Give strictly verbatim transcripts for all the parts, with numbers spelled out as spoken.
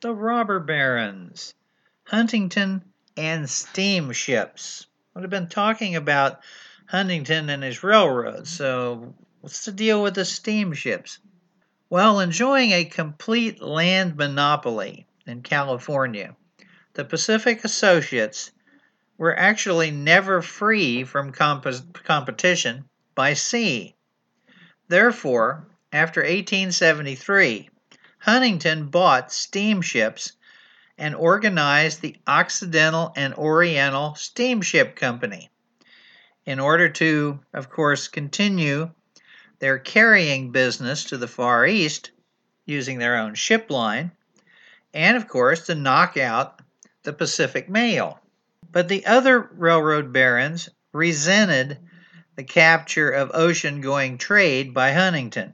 The robber barons, Huntington and steamships. We've been talking about Huntington and his railroads, so what's the deal with the steamships? Well, enjoying a complete land monopoly in California, the Pacific Associates were actually never free from comp- competition by sea. Therefore, after eighteen seventy-three, Huntington bought steamships and organized the Occidental and Oriental Steamship Company in order to, of course, continue their carrying business to the Far East using their own ship line, and of course to knock out the Pacific Mail. But the other railroad barons resented the capture of ocean-going trade by Huntington.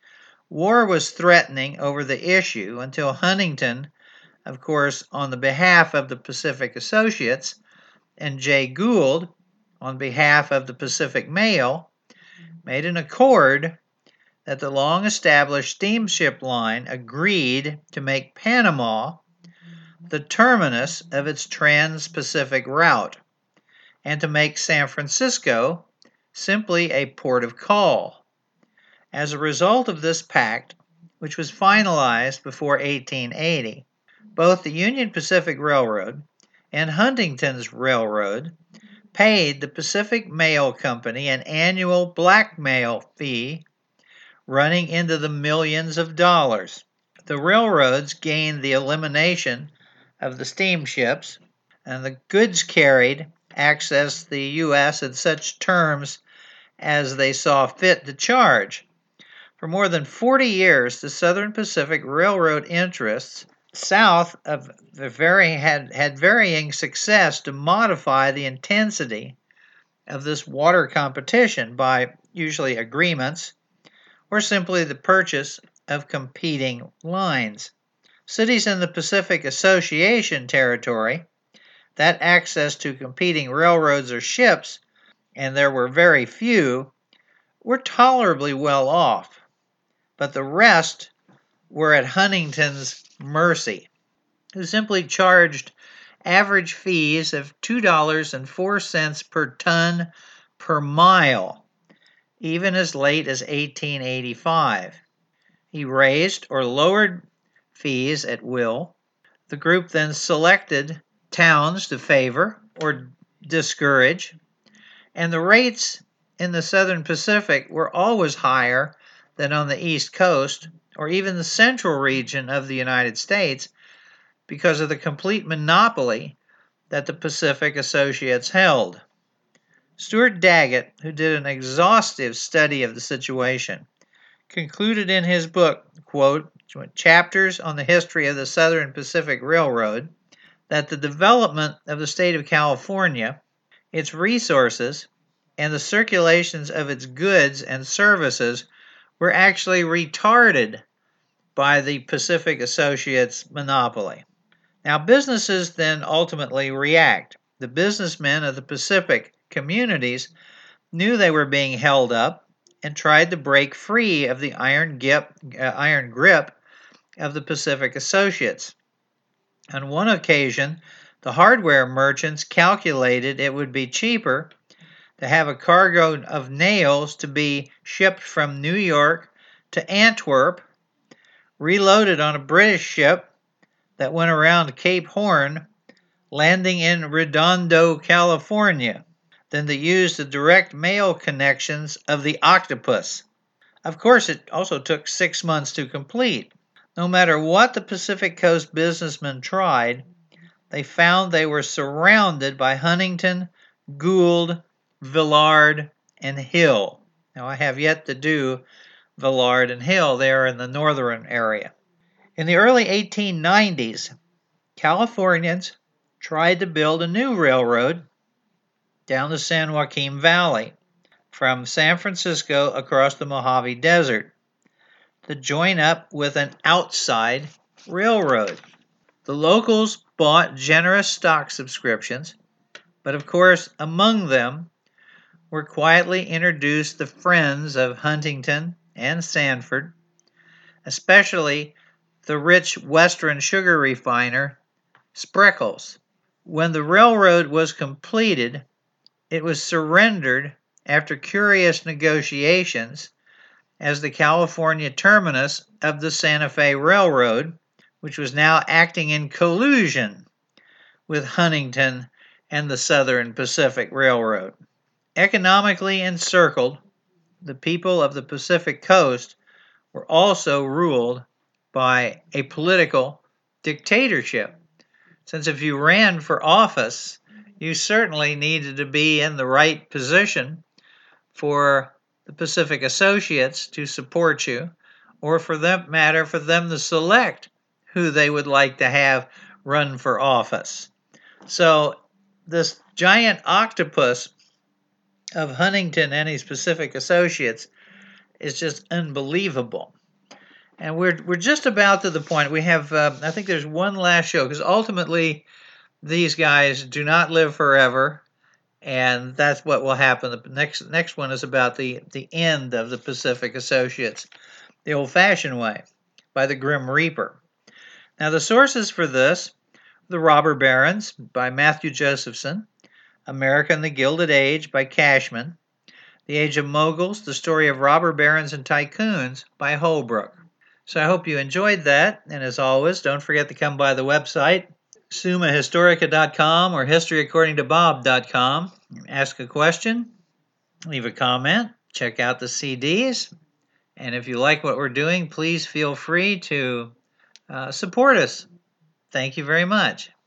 War was threatening over the issue until Huntington, of course, on the behalf of the Pacific Associates, and Jay Gould, on behalf of the Pacific Mail, made an accord that the long-established steamship line agreed to make Panama the terminus of its trans-Pacific route, and to make San Francisco simply a port of call. As a result of this pact, which was finalized before eighteen eighty, both the Union Pacific Railroad and Huntington's Railroad paid the Pacific Mail Company an annual blackmail fee running into the millions of dollars. The railroads gained the elimination of the steamships, and the goods carried accessed the U S at such terms as they saw fit to charge. For more than forty years, the Southern Pacific Railroad interests south of the very had, had varying success to modify the intensity of this water competition by usually agreements or simply the purchase of competing lines. Cities in the Pacific Association territory, that access to competing railroads or ships, and there were very few, were tolerably well off. But the rest were at Huntington's mercy, who simply charged average fees of two dollars and four cents per ton per mile, even as late as eighteen eighty-five. He raised or lowered fees at will. The group then selected towns to favor or discourage, and the rates in the Southern Pacific were always higher than on the East Coast or even the central region of the United States because of the complete monopoly that the Pacific Associates held. Stuart Daggett, who did an exhaustive study of the situation, concluded in his book, quote, Chapters on the History of the Southern Pacific Railroad, that the development of the state of California, its resources, and the circulations of its goods and services were actually retarded by the Pacific Associates monopoly. Now, businesses then ultimately react. The businessmen of the Pacific communities knew they were being held up and tried to break free of the iron grip, uh, iron grip of the Pacific Associates. On one occasion, the hardware merchants calculated it would be cheaper to have a cargo of nails to be shipped from New York to Antwerp, reloaded on a British ship that went around Cape Horn, landing in Redondo, California, than to use the direct mail connections of the Octopus. Of course, it also took six months to complete. No matter what the Pacific Coast businessmen tried, they found they were surrounded by Huntington, Gould, Villard, and Hill. Now, I have yet to do Villard and Hill there in the northern area. In the early eighteen nineties, Californians tried to build a new railroad down the San Joaquin Valley from San Francisco across the Mojave Desert to join up with an outside railroad. The locals bought generous stock subscriptions, but of course, among them were quietly introduced the friends of Huntington and Sanford, especially the rich Western sugar refiner, Spreckels. When the railroad was completed, it was surrendered after curious negotiations as the California terminus of the Santa Fe Railroad, which was now acting in collusion with Huntington and the Southern Pacific Railroad. Economically encircled, the people of the Pacific Coast were also ruled by a political dictatorship, since if you ran for office, you certainly needed to be in the right position for the Pacific Associates to support you, or for that matter, for them to select who they would like to have run for office. So this giant octopus of Huntington and his Pacific Associates is just unbelievable. And we're we're just about to the point. We have, uh, I think there's one last show, because ultimately these guys do not live forever, and that's what will happen. The next next one is about the, the end of the Pacific Associates, the old-fashioned way, by the Grim Reaper. Now the sources for this, The Robber Barons by Matthew Josephson, America in the Gilded Age by Cashman, The Age of Moguls, The Story of Robber Barons and Tycoons by Holbrook. So I hope you enjoyed that, and as always, don't forget to come by the website, summa historica dot com or history according to bob dot com. Ask a question, leave a comment, check out the C Ds, and if you like what we're doing, please feel free to uh, support us. Thank you very much.